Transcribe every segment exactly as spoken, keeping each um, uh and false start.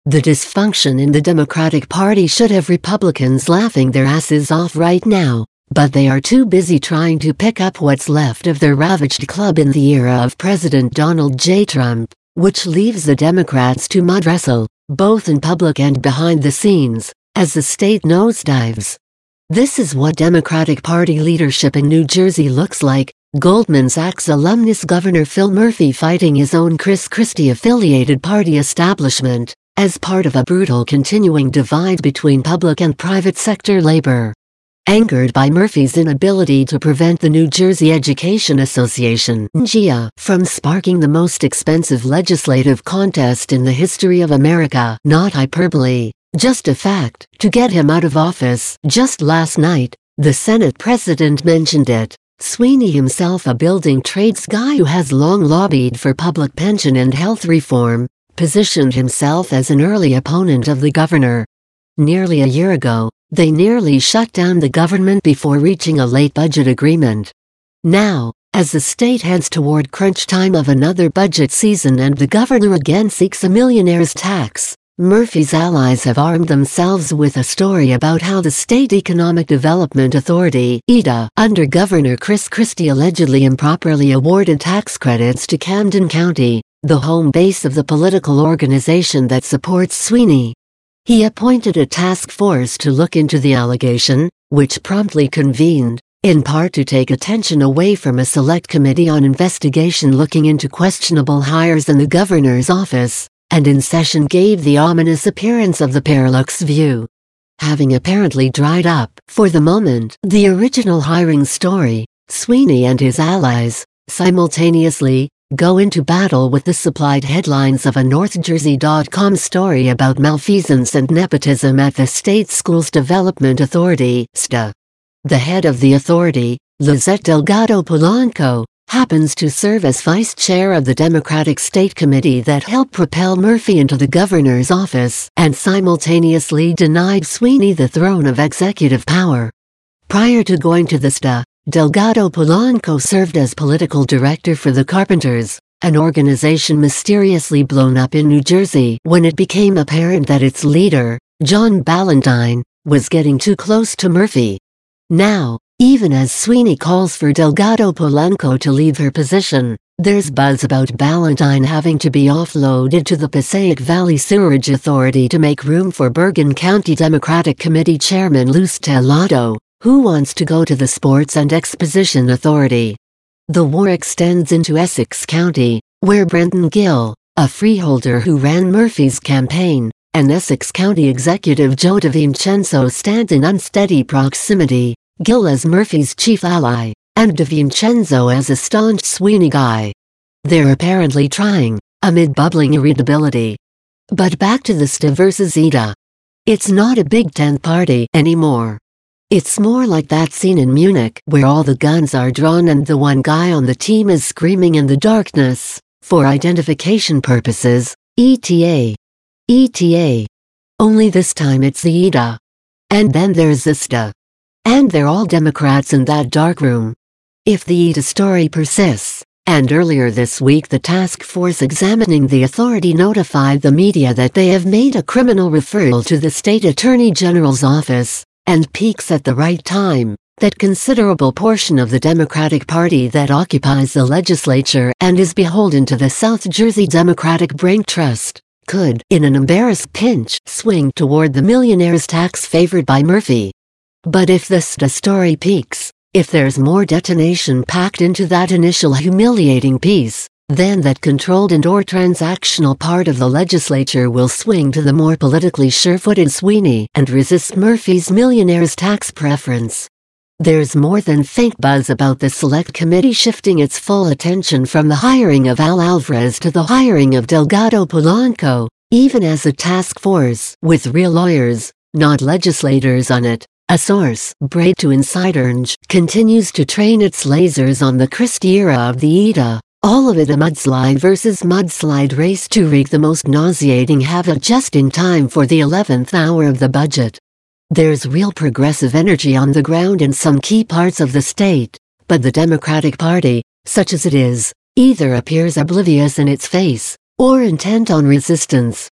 The dysfunction in the Democratic Party should have Republicans laughing their asses off right now, but they are too busy trying to pick up what's left of their ravaged club in the era of President Donald J. Trump, which leaves the Democrats to mud wrestle, both in public and behind the scenes, as the state nosedives. This is what Democratic Party leadership in New Jersey looks like: Goldman Sachs alumnus Governor Phil Murphy fighting his own Chris Christie-affiliated party establishment, as part of a brutal continuing divide between public and private sector labor. Angered by Murphy's inability to prevent the New Jersey Education Association (N J E A) from sparking the most expensive legislative contest in the history of America, not hyperbole, just a fact, to get him out of office. Just last night, the Senate president mentioned it. Sweeney, himself a building trades guy who has long lobbied for public pension and health reform, positioned himself as an early opponent of the governor. Nearly a year ago, they nearly shut down the government before reaching a late budget agreement. Now, as the state heads toward crunch time of another budget season and the governor again seeks a millionaire's tax, Murphy's allies have armed themselves with a story about how the State Economic Development Authority (E D A), under Governor Chris Christie, allegedly improperly awarded tax credits to Camden County, the home base of the political organization that supports Sweeney. He appointed a task force to look into the allegation, which promptly convened, in part to take attention away from a select committee on investigation looking into questionable hires in the governor's office, and in session gave the ominous appearance of the Parallax View. Having apparently dried up, for the moment, the original hiring story, Sweeney and his allies, simultaneously, go into battle with the supplied headlines of a North Jersey dot com story about malfeasance and nepotism at the State Schools Development Authority (S D A). The head of the authority, Lizette Delgado Polanco, happens to serve as vice chair of the Democratic State Committee that helped propel Murphy into the governor's office and simultaneously denied Sweeney the throne of executive power. Prior to going to the S D A, Delgado Polanco served as political director for the Carpenters, an organization mysteriously blown up in New Jersey when it became apparent that its leader, John Ballantyne, was getting too close to Murphy. Now, even as Sweeney calls for Delgado Polanco to leave her position, there's buzz about Ballantyne having to be offloaded to the Passaic Valley Sewerage Authority to make room for Bergen County Democratic Committee Chairman Lou Stellato, who wants to go to the Sports and Exposition Authority. The war extends into Essex County, where Brenton Gill, a freeholder who ran Murphy's campaign, and Essex County Executive Joe DeVincenzo stand in unsteady proximity, Gill as Murphy's chief ally, and DeVincenzo as a staunch Sweeney guy. They're apparently trying, amid bubbling irritability. But back to the S D A versus E D A. It's not a Big Ten party anymore. It's more like that scene in Munich where all the guns are drawn and the one guy on the team is screaming in the darkness, for identification purposes, E T A. E T A. Only this time it's the E D A. And then there's the S D A. And they're all Democrats in that dark room. If the E D A story persists, and earlier this week the task force examining the authority notified the media that they have made a criminal referral to the state attorney general's office, and peaks at the right time, that considerable portion of the Democratic Party that occupies the legislature and is beholden to the South Jersey Democratic Brain Trust, could, in an embarrassed pinch, swing toward the millionaire's tax favored by Murphy. But if the S D A story peaks, if there's more detonation packed into that initial humiliating piece, then that controlled and or transactional part of the legislature will swing to the more politically sure-footed Sweeney and resist Murphy's millionaire's tax preference. There's more than faint buzz about the select committee shifting its full attention from the hiring of Al Alvarez to the hiring of Delgado Polanco, even as a task force with real lawyers, not legislators on it. A source, braid to Insiderge, continues to train its lasers on the Christie era of the E D A, all of it a mudslide versus mudslide race to wreak the most nauseating havoc just in time for the eleventh hour of the budget. There's real progressive energy on the ground in some key parts of the state, but the Democratic Party, such as it is, either appears oblivious in its face, or intent on resistance.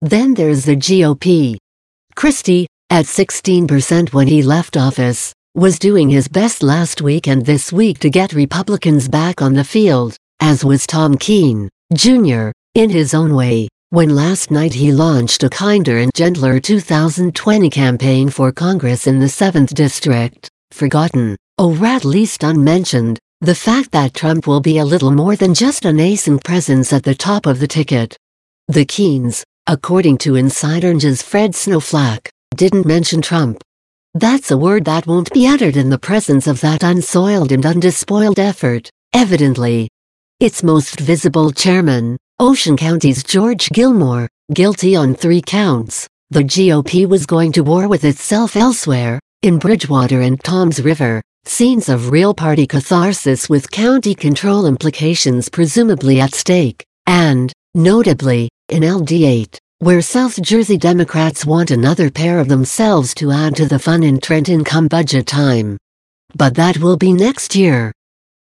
Then there's the G O P. Christie, at sixteen percent when he left office, was doing his best last week and this week to get Republicans back on the field, as was Tom Kean, Junior, in his own way, when last night he launched a kinder and gentler two thousand twenty campaign for Congress in the seventh District. Forgotten, or at least unmentioned, the fact that Trump will be a little more than just a nascent presence at the top of the ticket. The Keans, according to Insider News's Fred Snowflake, didn't mention Trump. That's a word that won't be uttered in the presence of that unsoiled and undespoiled effort, evidently. Its most visible chairman, Ocean County's George Gilmore, guilty on three counts. The G O P was going to war with itself elsewhere, in Bridgewater and Toms River, scenes of real party catharsis with county control implications presumably at stake, and, notably, in L D eight, where South Jersey Democrats want another pair of themselves to add to the fun in Trenton come budget time. But that will be next year.